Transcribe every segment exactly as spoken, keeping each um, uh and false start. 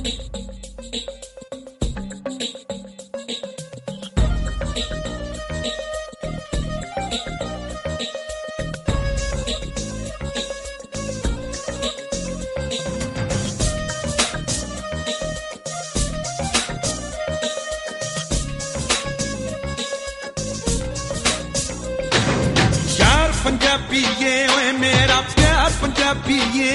पंजाबीए ओए मेरा प्यार पंजाबीए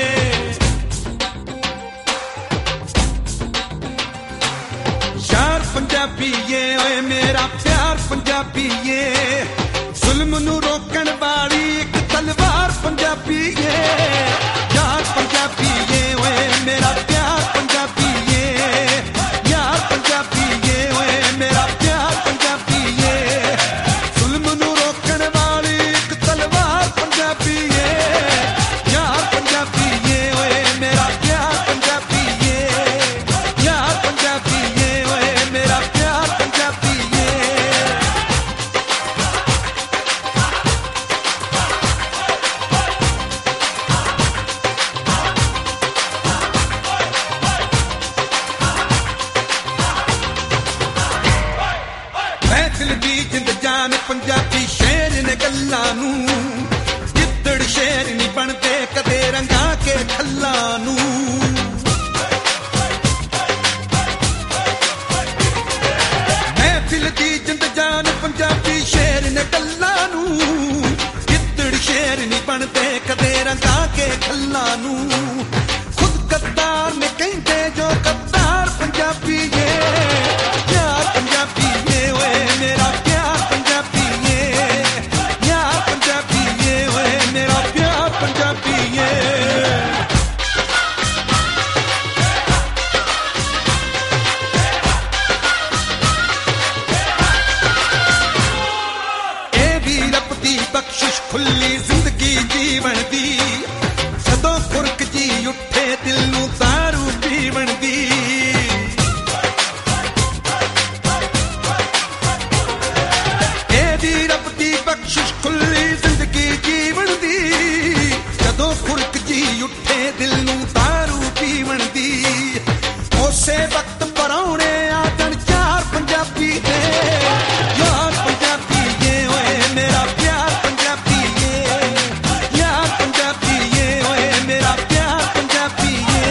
यार पंजाबीए ओए मेरा प्यार पंजाबीए जुल्म नू रोकण वाली एक तलवार पंजाबीए यार पंजाबीए ओए मेरा प्यार पंजाबीए यार पंजाबीए ओए मेरा प्यार पंजाबीए जुल्म नू रोकण वाली एक तलवार पंजाबीए यार पंजाबीए ओए मेरा प्यार पंजाबीए यार पंजाबीए ओए मेरा प्यार पंजाबीए महफिल दी जिंद जान पंजाबी शेर ने गल्लां नू जिद्दड़ शेर नहीं बनते कदे रंगा के खल्लां नू महफिल दी जिंद जान पंजाबी शेर ने गल्लां नू जिद्दड़ शेर नहीं बनते कदे रंगा के खल्लां नू खुद गद्दार ने कहंदे जो गद्दार पंजाबी है यार पंजाबी है ओए मेरा प्यार पंजाबी है यार पंजाबी है ओए मेरा प्यार पंजाबी है ए भी रब दी बख्शिश खुली जिंदगी जीवन दी जदों खुरक जी उठे दिल नू दारू पीवण दी ए दी रब दी बख्शिश खुली जिंदगी जीवन दी जदों खुरक जी उठे दिल नू दारू पीवण दी उसे वक्त पराउणे आ जण चार पंजाबी दे यार पंजाबी ये ओए मेरा प्यार पंजाबी ये यार पंजाबी ये ओए मेरा प्यार पंजाबी ये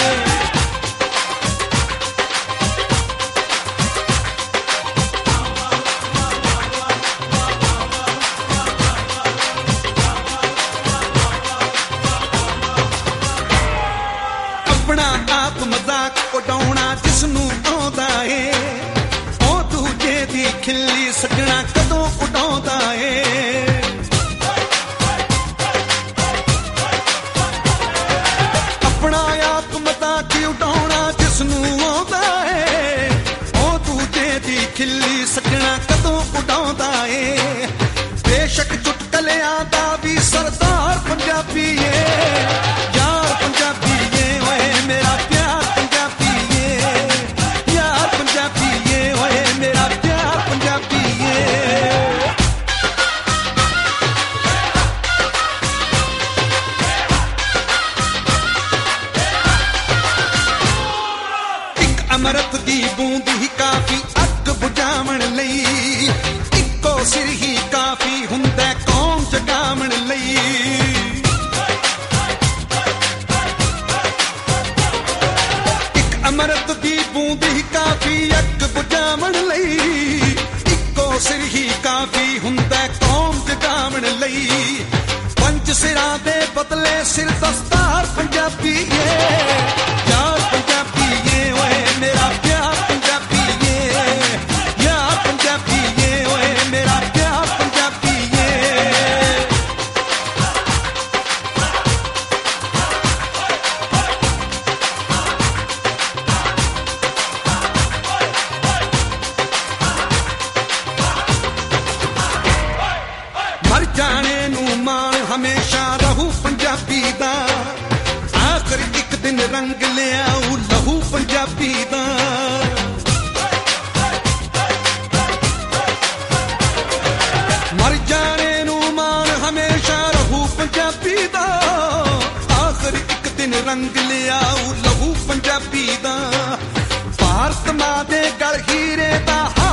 अपना आप मजाक उडाउणा जिसनू आउंदा ਏ ਉਹ ਦੂਜੇ ਦੀ ਖਿੱਲੀ ਸੱਜਣਾ ਕਦੋਂ ਉਡਾਉਂਦਾ ਏ ਆਪਣਾ ਆਪ ਮਜ਼ਾਕ ਉਡਾਉਣਾ ਜਿਸਨੂ ਆਉਂਦਾ ਏ ਉਹ ਦੂਜੇ ਦੀ ਖਿੱਲੀ ਸੱਜਣਾ ਕਦੋਂ ਉਡਾਉਂਦਾ ਏ ਬੇਸ਼ੱਕ ਚੁਟਕਲਿਆਂ ਦਾ ਵੀ ਸਰਦਾਰ ਪੰਜਾਬੀ ਏ यार पंजाबी ये ओए मेरा प्यार पंजाबी ये यार पंजाबी ये ओए मेरा प्यार पंजाबी ये एक अमृत दी बूंद ही काफी अग बुझावण लई इक्को सिर ही काफी हुंदा कौम जगावण लई अमृत दी बूंद ही काफी अग बुझावण लई इक्को सिर ही काफी हुंदा कौम जगावण लई पंज सिरां दे बदले सिर दस्तार पंजाबी ये यार पंजाबी ये ओए मेरा प्यार पंजाबी ये यार पंजाबी ये ओए मेरा प्यार पंजाबी ये मर जाने नू मान हमेशा रहू पंजाबी दा आखिर एक दिन रंग लियाऊ लहू पंजाबी दा मर जाने नू मान हमेशा रहू पंजाबी दा आखिर एक दिन रंग लियाऊ लहू पंजाबी दा ਭਾਰਤ ਮਾਂ ਦੇ ਗਲ ਹੀਰੇ ਦਾ